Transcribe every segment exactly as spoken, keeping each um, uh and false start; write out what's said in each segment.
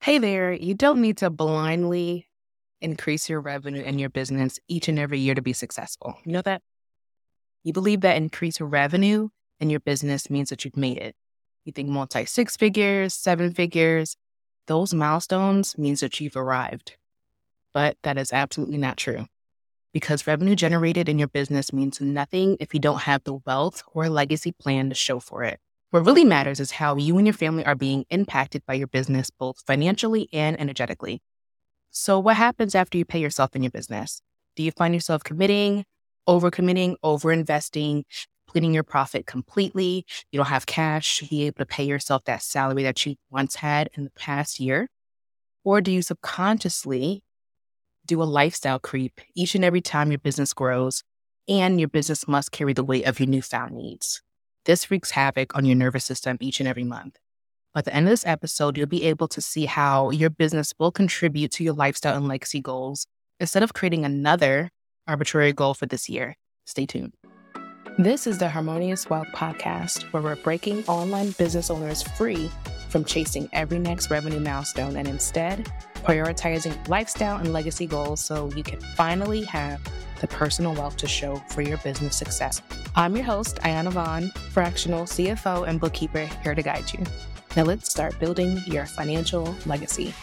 Hey there, you don't need to blindly increase your revenue in your business each and every year to be successful. You know that? You believe that increased revenue in your business means that you've made it. You think multi six figures, seven figures, those milestones means that you've arrived. But that is absolutely not true because revenue generated in your business means nothing if you don't have the wealth or legacy plan to show for it. What really matters is how you and your family are being impacted by your business, both financially and energetically. So, what happens after you pay yourself in your business? Do you find yourself committing, overcommitting, overinvesting, splitting your profit completely? You don't have cash to be able to pay yourself that salary that you once had in the past year? Or do you subconsciously do a lifestyle creep each and every time your business grows and your business must carry the weight of your newfound needs? This wreaks havoc on your nervous system each and every month. At the end of this episode, you'll be able to see how your business will contribute to your lifestyle and legacy goals instead of creating another arbitrary goal for this year. Stay tuned. This is the Harmonious Wealth Podcast, where we're breaking online business owners free from chasing every next revenue milestone and instead prioritizing lifestyle and legacy goals so you can finally have the personal wealth to show for your business success. I'm your host, Ayana Vaughn, fractional C F O and bookkeeper, here to guide you. Now let's start building your financial legacy.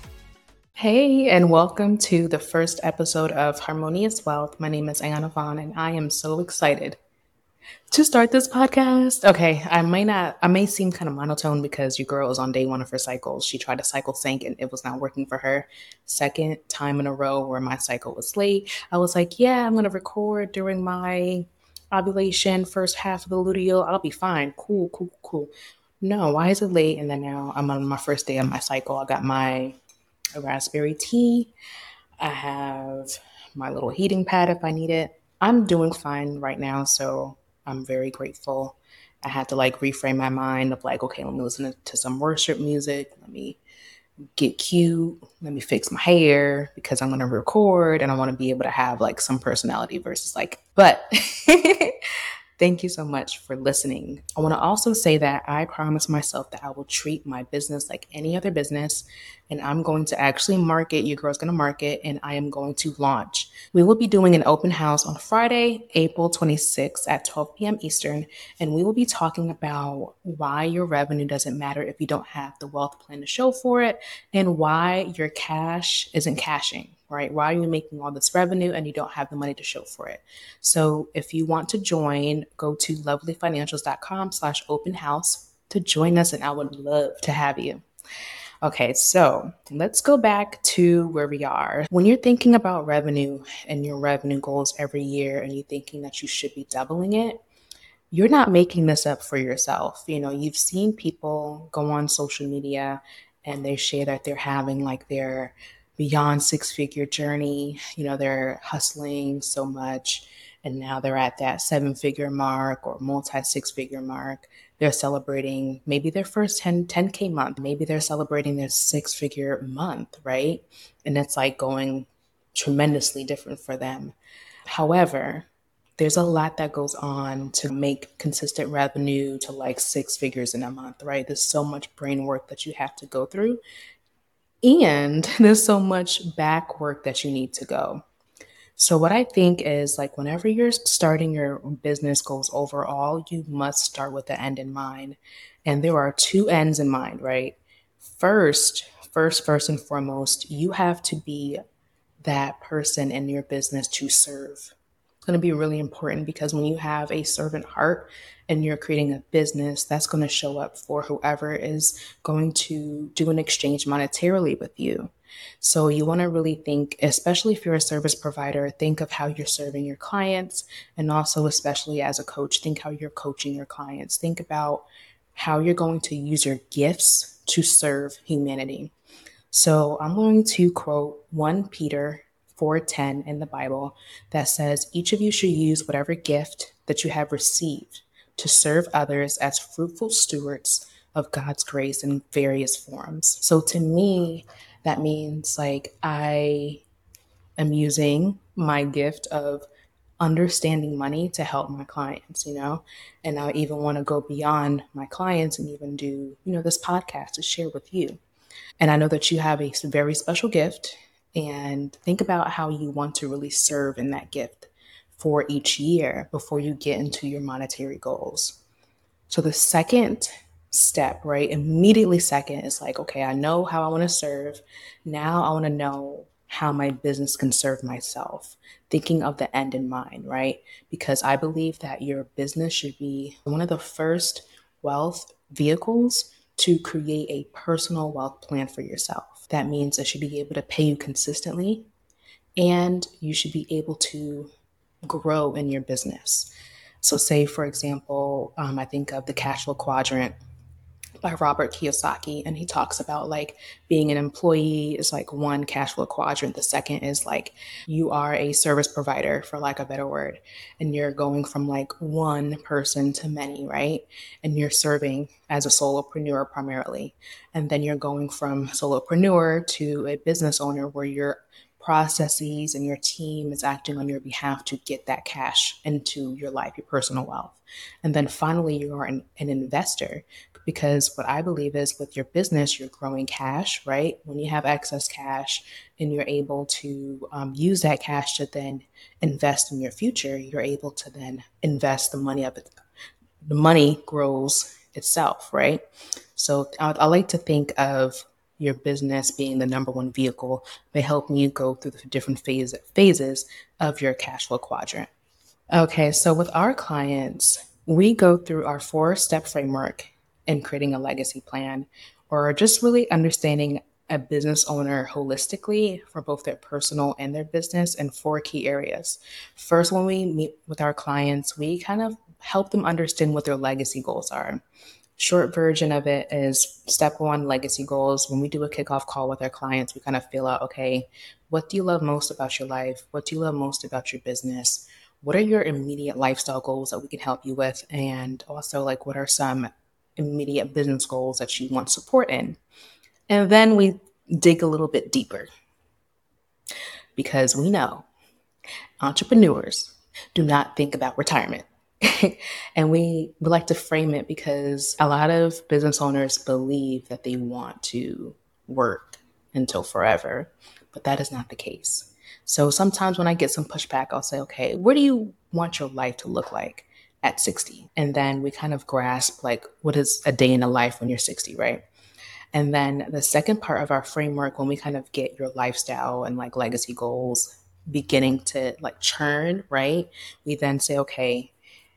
Hey, and welcome to the first episode of Harmonious Wealth. My name is Ayana Vaughn, and I am so excited to start this podcast. Okay, I may not, I may seem kind of monotone because your girl is on day one of her cycle. She tried to cycle sync and it was not working for her. Second time in a row where my cycle was late. I was like, yeah, I'm going to record during my ovulation, first half of the luteal. I'll be fine. Cool, cool, cool. No, why is it late? And then now I'm on my first day of my cycle. I got my raspberry tea. I have my little heating pad if I need it. I'm doing fine right now, so I'm very grateful. I had to like reframe my mind of like, okay, let me listen to some worship music. Let me get cute. Let me fix my hair because I'm going to record and I want to be able to have like some personality versus like, but thank you so much for listening. I want to also say that I promise myself that I will treat my business like any other business, and I'm going to actually market. Your girl's going to market, and I am going to launch. We will be doing an open house on Friday, April twenty-sixth at twelve p.m. Eastern, and we will be talking about why your revenue doesn't matter if you don't have the wealth plan to show for it, and why your cash isn't cashing. Right? Why are you making all this revenue and you don't have the money to show for it? So if you want to join, go to lovelyfinancials.com slash open house to join us, and I would love to have you. Okay, so let's go back to where we are. When you're thinking about revenue and your revenue goals every year and you're thinking that you should be doubling it, you're not making this up for yourself. You know, you've seen people go on social media and they share that they're having like their beyond six figure journey. You know, they're hustling so much and now they're at that seven figure mark or multi six figure mark. They're celebrating maybe their first ten, ten K month. Maybe they're celebrating their six figure month, right? And it's like going tremendously different for them. However, there's a lot that goes on to make consistent revenue to like six figures in a month, right? There's so much brain work that you have to go through. And there's so much back work that you need to go. So what I think is like whenever you're starting your business goals overall, you must start with the end in mind. And there are two ends in mind, right? First, first, first and foremost, you have to be that person in your business to serve. It's going to be really important because when you have a servant heart and you're creating a business, that's going to show up for whoever is going to do an exchange monetarily with you. So you want to really think, especially if you're a service provider, think of how you're serving your clients. And also, especially as a coach, think how you're coaching your clients. Think about how you're going to use your gifts to serve humanity. So I'm going to quote First Peter four ten in the Bible that says, each of you should use whatever gift that you have received to serve others as fruitful stewards of God's grace in various forms. So to me, that means like I am using my gift of understanding money to help my clients, you know, and I even want to go beyond my clients and even do, you know, this podcast to share with you. And I know that you have a very special gift, and think about how you want to really serve in that gift for each year before you get into your monetary goals. So the second step, right, immediately second is like, okay, I know how I want to serve. Now I want to know how my business can serve myself, thinking of the end in mind, right? Because I believe that your business should be one of the first wealth vehicles to create a personal wealth plan for yourself. That means it should be able to pay you consistently, and you should be able to grow in your business. So, say, for example, um, I think of the cash flow quadrant by Robert Kiyosaki, and he talks about like being an employee is like one cash flow quadrant. The second is like you are a service provider, for lack of a better word, and you're going from like one person to many, right? And you're serving as a solopreneur primarily. And then you're going from solopreneur to a business owner where your processes and your team is acting on your behalf to get that cash into your life, your personal wealth. And then finally, you are an, an investor, because what I believe is with your business, you're growing cash, right? When you have excess cash and you're able to um, use that cash to then invest in your future, you're able to then invest the money of it. The money grows itself, right? So I, I like to think of your business being the number one vehicle by helping you go through the different phase, phases of your cash flow quadrant. Okay, so with our clients, we go through our four step framework in creating a legacy plan, or just really understanding a business owner holistically for both their personal and their business in four key areas. First, when we meet with our clients, we kind of help them understand what their legacy goals are. Short version of it is step one, legacy goals. When we do a kickoff call with our clients, we kind of feel out, okay, what do you love most about your life? What do you love most about your business? What are your immediate lifestyle goals that we can help you with? And also, like, what are some immediate business goals that you want support in? And then we dig a little bit deeper, because we know entrepreneurs do not think about retirement. And we, we like to frame it because a lot of business owners believe that they want to work until forever, but that is not the case. So sometimes when I get some pushback, I'll say, okay, where do you want your life to look like at sixty? And then we kind of grasp like, what is a day in a life when you're sixty, right? And then the second part of our framework, when we kind of get your lifestyle and like legacy goals beginning to like churn, right? We then say, okay,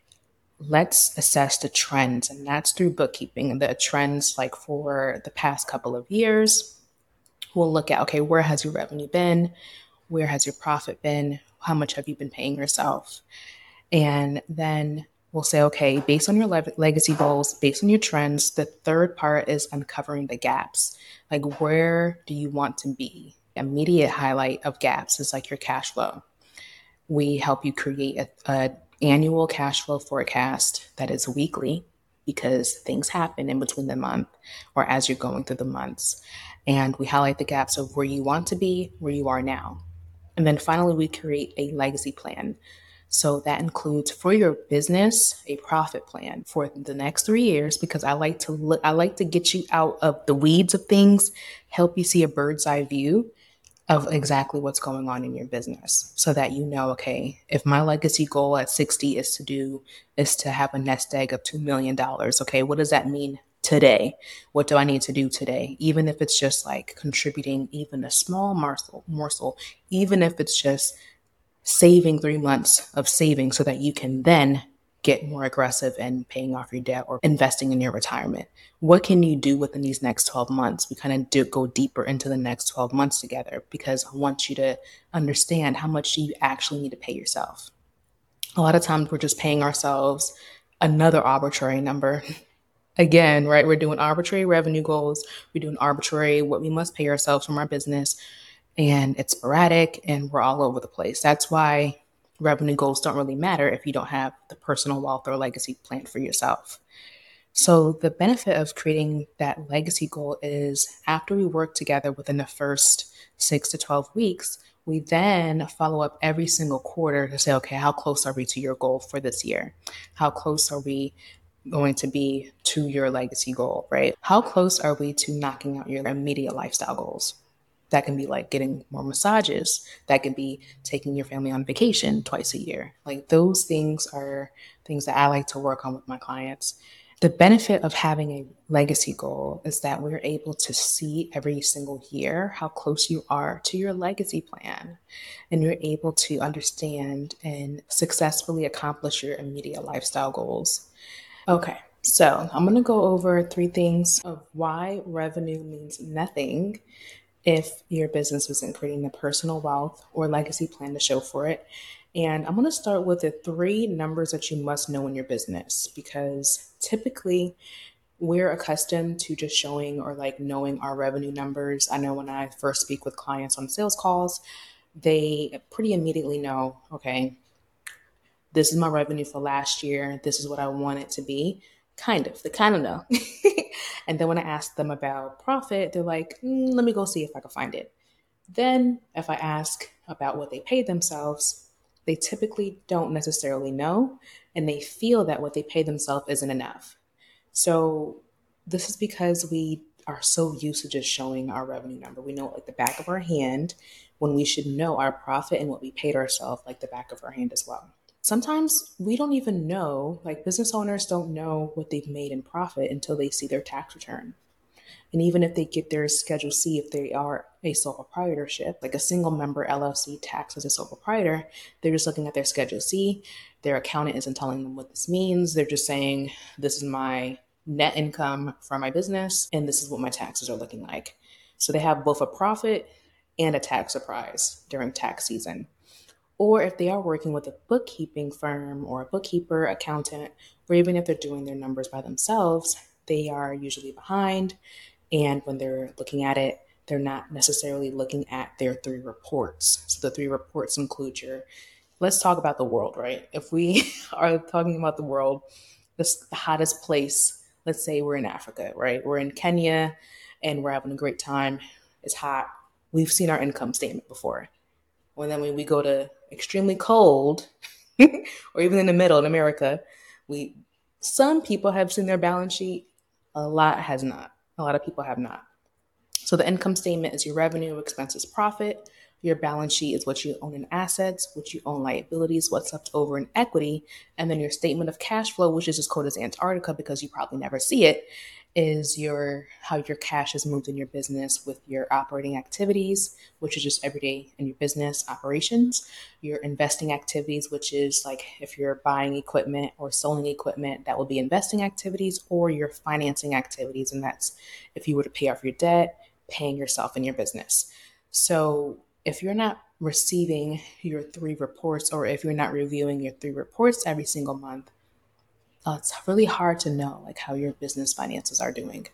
let's assess the trends. And that's through bookkeeping. The trends like for the past couple of years, we'll look at, okay, where has your revenue been? Where has your profit been? How much have you been paying yourself? And then we'll say, okay, based on your le- legacy goals, based on your trends, the third part is uncovering the gaps. Like, where do you want to be? Immediate highlight of gaps is like your cash flow. We help you create a, a annual cash flow forecast that is weekly, because things happen in between the month or as you're going through the months. And we highlight the gaps of where you want to be, where you are now. And then finally, we create a legacy plan. So that includes for your business, a profit plan for the next three years, because I like to look, I like to get you out of the weeds of things, help you see a bird's eye view of exactly what's going on in your business, so that you know, okay, if my legacy goal at sixty is to do, is to have a nest egg of two million dollars, okay, what does that mean today? What do I need to do today? Even if it's just like contributing even a small morsel, morsel, even if it's just saving three months of saving so that you can then get more aggressive in paying off your debt or investing in your retirement. What can you do within these next twelve months? We kind of do go deeper into the next twelve months together, because I want you to understand how much you actually need to pay yourself. A lot of times we're just paying ourselves another arbitrary number. Again, right? We're doing arbitrary revenue goals. We're doing arbitrary what we must pay ourselves from our business, and it's sporadic and we're all over the place. That's why revenue goals don't really matter if you don't have the personal wealth or legacy plan for yourself. So the benefit of creating that legacy goal is after we work together within the first six to twelve weeks, we then follow up every single quarter to say, okay, how close are we to your goal for this year? How close are we going to be to your legacy goal, right? How close are we to knocking out your immediate lifestyle goals? That can be like getting more massages. That can be taking your family on vacation twice a year. Like those things are things that I like to work on with my clients. The benefit of having a legacy goal is that we're able to see every single year how close you are to your legacy plan. And you're able to understand and successfully accomplish your immediate lifestyle goals. Okay, so I'm going to go over three things of why revenue means nothing if your business isn't creating the personal wealth or legacy plan to show for it. And I'm going to start with the three numbers that you must know in your business, because typically we're accustomed to just showing or like knowing our revenue numbers. I know when I first speak with clients on sales calls, they pretty immediately know, okay, this is my revenue for last year. This is what I want it to be. Kind of, they kind of know. And then when I ask them about profit, they're like, mm, let me go see if I can find it. Then if I ask about what they paid themselves, they typically don't necessarily know. And they feel that what they pay themselves isn't enough. So this is because we are so used to just showing our revenue number. We know it like the back of our hand, when we should know our profit and what we paid ourselves like the back of our hand as well. Sometimes we don't even know, like business owners don't know what they've made in profit until they see their tax return. And even if they get their Schedule C, if they are a sole proprietorship, like a single member L L C tax as a sole proprietor, they're just looking at their Schedule C. Their accountant isn't telling them what this means. They're just saying, this is my net income from my business, and this is what my taxes are looking like. So they have both a profit and a tax surprise during tax season. Or if they are working with a bookkeeping firm or a bookkeeper, accountant, or even if they're doing their numbers by themselves, they are usually behind. And when they're looking at it, they're not necessarily looking at their three reports. So the three reports include your, let's talk about the world, right? If we are talking about the world, this, the hottest place, let's say we're in Africa, right? We're in Kenya and we're having a great time. It's hot. We've seen our income statement before. Well, then when we go to extremely cold, or even in the middle in America, we some people have seen their balance sheet. A lot has not. A lot of people have not. So the income statement is your revenue, expenses, profit. Your balance sheet is what you own in assets, what you own liabilities, what's left over in equity. And then your statement of cash flow, which is as cold as Antarctica because you probably never see it, is your how your cash is moved in your business with your operating activities, which is just everyday in your business operations, your investing activities, which is like if you're buying equipment or selling equipment, that will be investing activities, or your financing activities. And that's if you were to pay off your debt, paying yourself in your business. So if you're not receiving your three reports, or if you're not reviewing your three reports every single month, uh, it's really hard to know like how your business finances are doing.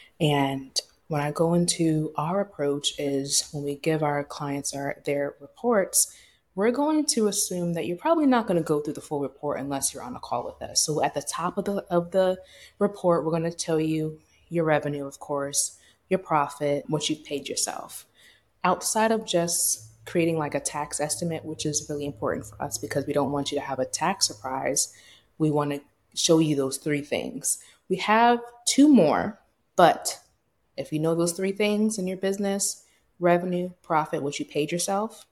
And when I go into our approach is when we give our clients our their reports, we're going to assume that you're probably not going to go through the full report unless you're on a call with us. So at the top of the of the report, we're going to tell you your revenue, of course, your profit, what you've paid yourself. Outside of just creating like a tax estimate, which is really important for us because we don't want you to have a tax surprise, we want to show you those three things. We have two more, but if you know those three things in your business, revenue, profit, what you paid yourself,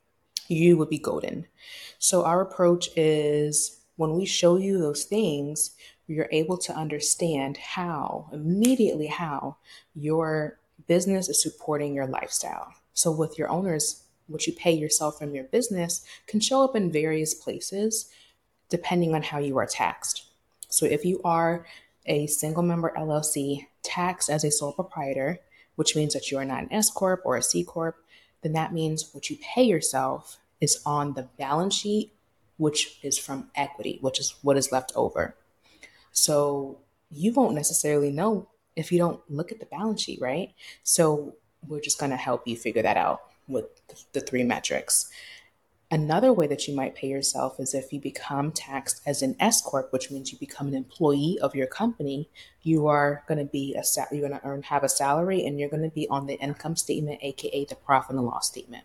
you would be golden. So our approach is when we show you those things, you're able to understand how, immediately how your business is supporting your lifestyle. So with your owners, what you pay yourself from your business can show up in various places depending on how you are taxed. So if you are a single member L L C taxed as a sole proprietor, which means that you are not an S Corp or a C Corp, then that means what you pay yourself is on the balance sheet, which is from equity, which is what is left over. So you won't necessarily know if you don't look at the balance sheet, right? So we're just going to help you figure that out with the three metrics. Another way that you might pay yourself is if you become taxed as an S Corp, which means you become an employee of your company. You are going to be a you're going to earn have a salary, and you're going to be on the income statement, aka the profit and loss statement.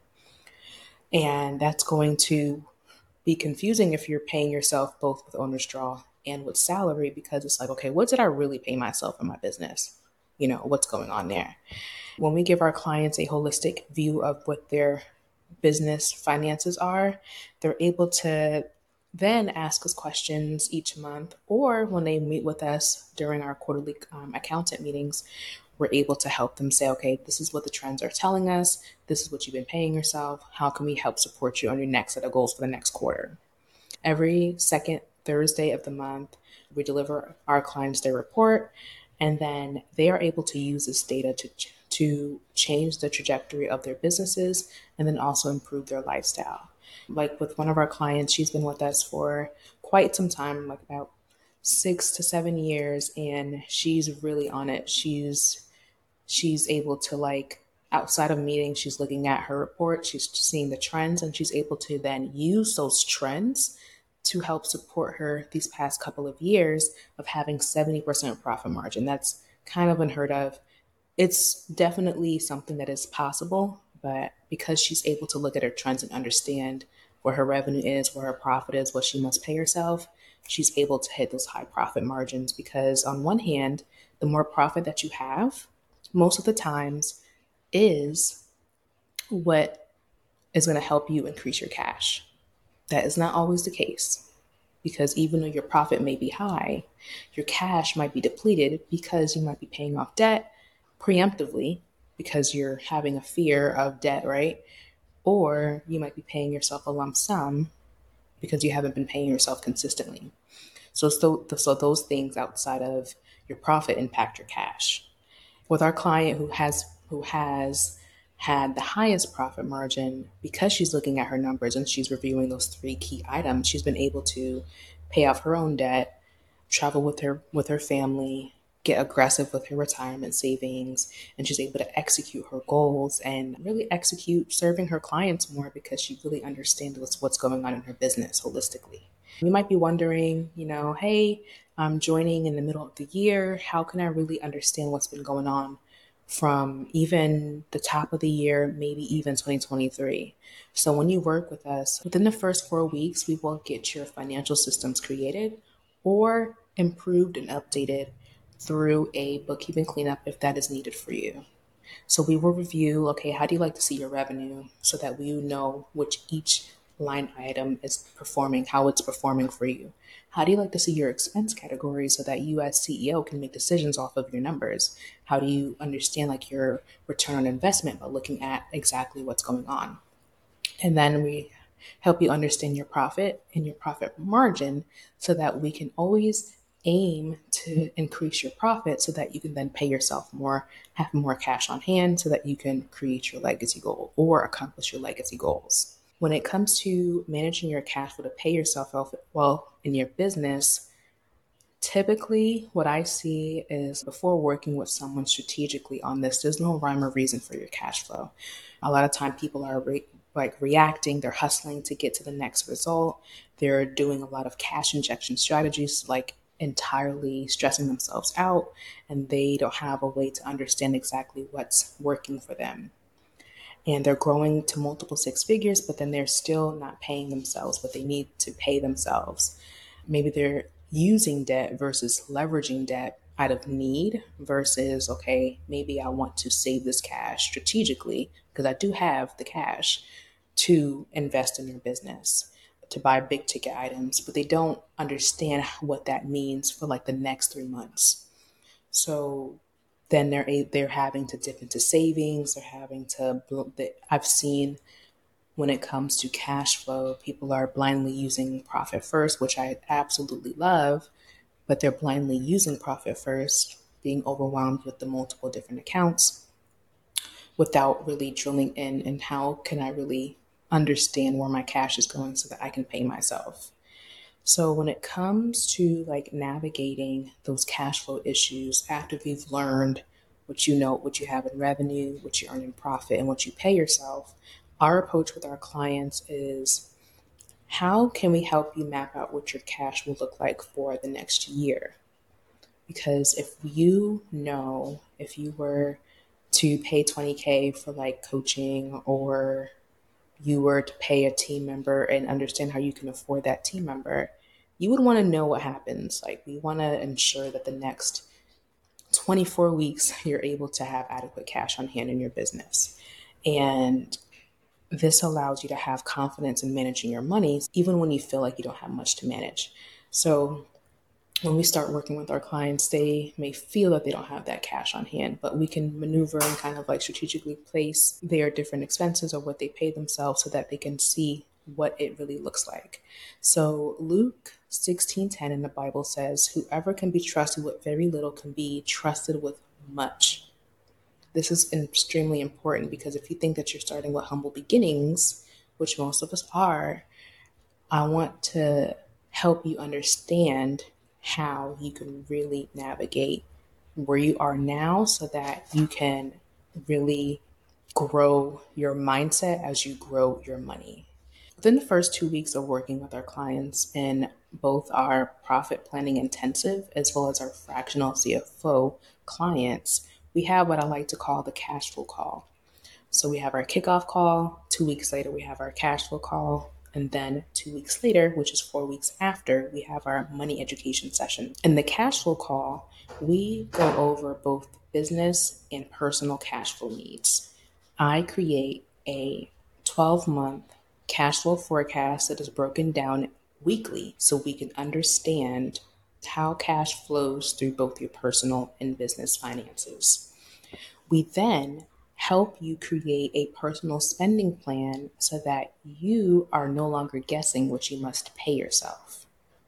And that's going to be confusing if you're paying yourself both with owner's draw and with salary, because it's like, okay, what did I really pay myself in my business? You know, what's going on there? When we give our clients a holistic view of what their business finances are, they're able to then ask us questions each month, or when they meet with us during our quarterly um, accountant meetings, we're able to help them say, okay, this is what the trends are telling us. This is what you've been paying yourself. How can we help support you on your next set of goals for the next quarter? Every second Thursday of the month, we deliver our clients their report, and then they are able to use this data to to change the trajectory of their businesses and then also improve their lifestyle. Like with one of our clients, she's been with us for quite some time, like about six to seven years, and she's really on it. She's she's able to, like, outside of meetings, she's looking at her report, she's seeing the trends, and she's able to then use those trends to help support her these past couple of years of having seventy percent profit margin. That's kind of unheard of. It's definitely something that is possible, but because she's able to look at her trends and understand where her revenue is, where her profit is, what she must pay herself, she's able to hit those high profit margins. Because on one hand, the more profit that you have, most of the times, is what is going to help you increase your cash. That is not always the case, because even though your profit may be high, your cash might be depleted because you might be paying off debt preemptively because you're having a fear of debt, right? Or you might be paying yourself a lump sum because you haven't been paying yourself consistently. So, so, so those things outside of your profit impact your cash. With our client who has who has had the highest profit margin, because she's looking at her numbers and she's reviewing those three key items, she's been able to pay off her own debt, travel with her with her family, get aggressive with her retirement savings, and she's able to execute her goals and really execute serving her clients more because she really understands what's, what's going on in her business holistically. You might be wondering, you know, hey, I'm joining in the middle of the year. How can I really understand what's been going on from even the top of the year, maybe even twenty twenty-three? So when you work with us, within the first four weeks, we will get your financial systems created or improved and updated through a bookkeeping cleanup if that is needed for you. So we will review, okay, how do you like to see your revenue so that we know which each line item is performing, how it's performing for you. How do you like to see your expense categories so that you as C E O can make decisions off of your numbers? How do you understand like your return on investment by looking at exactly what's going on? And then we help you understand your profit and your profit margin so that we can always aim to increase your profit so that you can then pay yourself more, have more cash on hand so that you can create your legacy goal or accomplish your legacy goals. When it comes to managing your cash flow to pay yourself well in your business, typically what I see is before working with someone strategically on this, there's no rhyme or reason for your cash flow. A lot of time people are re- like reacting, they're hustling to get to the next result. They're doing a lot of cash injection strategies, like entirely stressing themselves out, and they don't have a way to understand exactly what's working for them. And they're growing to multiple six figures, but then they're still not paying themselves what they need to pay themselves. Maybe they're using debt versus leveraging debt out of need versus, okay, maybe I want to save this cash strategically because I do have the cash to invest in your business, to buy big ticket items, but they don't understand what that means for like the next three months. So then they're they're having to dip into savings. They're having to. I've seen when it comes to cash flow, people are blindly using profit first, which I absolutely love, but they're blindly using profit first, being overwhelmed with the multiple different accounts without really drilling in and how can I really understand where my cash is going so that I can pay myself. So when it comes to like navigating those cash flow issues after you've learned what you know, what you have in revenue, what you earn in profit, and what you pay yourself, our approach with our clients is how can we help you map out what your cash will look like for the next year? Because if you know, if you were to pay twenty K for like coaching, or you were to pay a team member and understand how you can afford that team member, you would want to know what happens. Like, we want to ensure that the next twenty-four weeks, you're able to have adequate cash on hand in your business. And this allows you to have confidence in managing your money, even when you feel like you don't have much to manage. So when we start working with our clients, they may feel that they don't have that cash on hand, but we can maneuver and kind of like strategically place their different expenses or what they pay themselves so that they can see what it really looks like. So Luke sixteen ten in the Bible says, whoever can be trusted with very little can be trusted with much. This is extremely important because if you think that you're starting with humble beginnings, which most of us are, I want to help you understand how you can really navigate where you are now so that you can really grow your mindset as you grow your money. Within the first two weeks of working with our clients in both our profit planning intensive as well as our fractional C F O clients, we have what I like to call the cash flow call. So we have our kickoff call. Two weeks later, we have our cash flow call. And then two weeks later, which is four weeks after, we have our money education session. In the cash flow call, we go over both business and personal cash flow needs. I create a twelve-month cash flow forecast that is broken down weekly so we can understand how cash flows through both your personal and business finances. We then help you create a personal spending plan so that you are no longer guessing what you must pay yourself.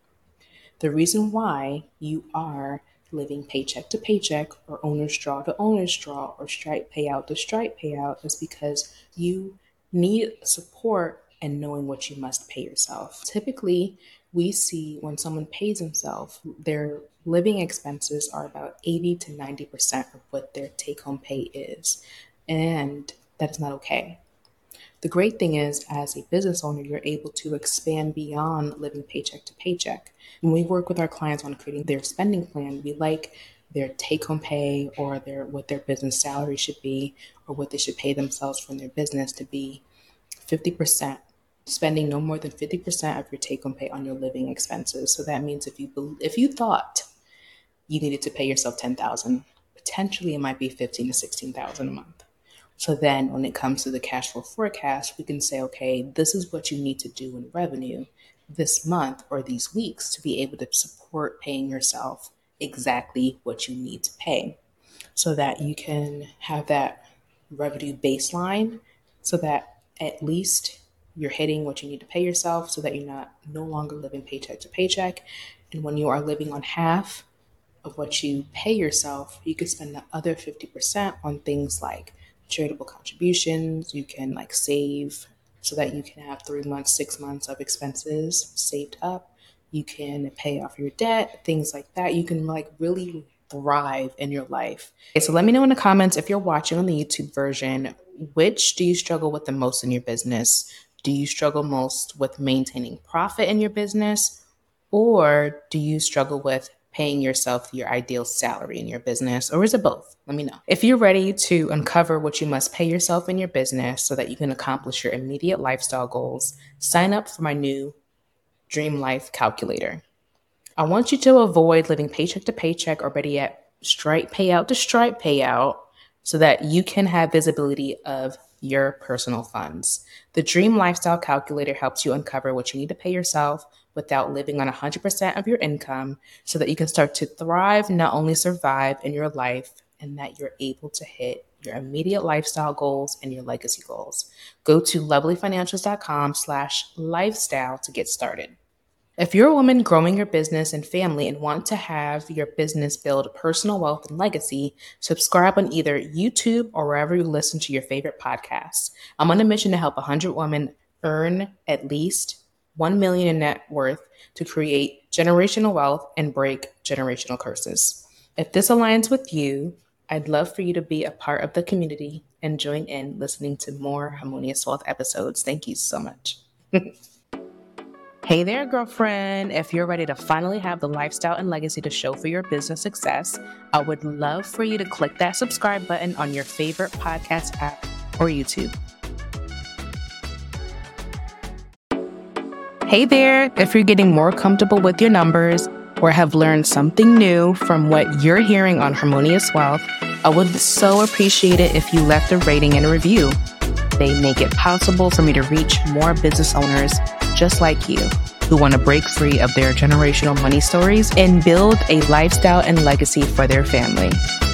The reason why you are living paycheck to paycheck or owner's draw to owner's draw or stripe payout to stripe payout is because you need support in knowing what you must pay yourself. Typically, we see when someone pays himself, their living expenses are about eighty to ninety percent of what their take-home pay is. And that is not okay. The great thing is, as a business owner, you're able to expand beyond living paycheck to paycheck. When we work with our clients on creating their spending plan, we like their take-home pay or their what their business salary should be or what they should pay themselves from their business to be fifty percent. Spending no more than fifty percent of your take-home pay on your living expenses. So that means if you if you thought you needed to pay yourself ten thousand dollars, potentially it might be fifteen thousand to sixteen thousand dollars a month. So then when it comes to the cash flow forecast, we can say, okay, this is what you need to do in revenue this month or these weeks to be able to support paying yourself exactly what you need to pay so that you can have that revenue baseline so that at least you're hitting what you need to pay yourself so that you're not no longer living paycheck to paycheck. And when you are living on half of what you pay yourself, you can spend the other fifty percent on things like charitable contributions. You can like save so that you can have three months, six months of expenses saved up. You can pay off your debt, things like that. You can like really thrive in your life. Okay, so let me know in the comments if you're watching on the YouTube version, which do you struggle with the most in your business? Do you struggle most with maintaining profit in your business? Or do you struggle with paying yourself your ideal salary in your business? Or is it both? Let me know. If you're ready to uncover what you must pay yourself in your business so that you can accomplish your immediate lifestyle goals, sign up for my new Dream Life Calculator. I want you to avoid living paycheck to paycheck or better yet, stripe payout to stripe payout so that you can have visibility of your personal funds. The Dream Lifestyle Calculator helps you uncover what you need to pay yourself without living on one hundred percent of your income so that you can start to thrive, not only survive in your life, and that you're able to hit your immediate lifestyle goals and your legacy goals. Go to lovelyfinancials.com slash lifestyle to get started. If you're a woman growing your business and family and want to have your business build personal wealth and legacy, subscribe on either YouTube or wherever you listen to your favorite podcasts. I'm on a mission to help one hundred women earn at least one million dollars in net worth to create generational wealth and break generational curses. If this aligns with you, I'd love for you to be a part of the community and join in listening to more Harmonious Wealth episodes. Thank you so much. Hey there, girlfriend. If you're ready to finally have the lifestyle and legacy to show for your business success, I would love for you to click that subscribe button on your favorite podcast app or YouTube. Hey there, if you're getting more comfortable with your numbers or have learned something new from what you're hearing on Harmonious Wealth, I would so appreciate it if you left a rating and a review. They make it possible for me to reach more business owners just like you who want to break free of their generational money stories and build a lifestyle and legacy for their family.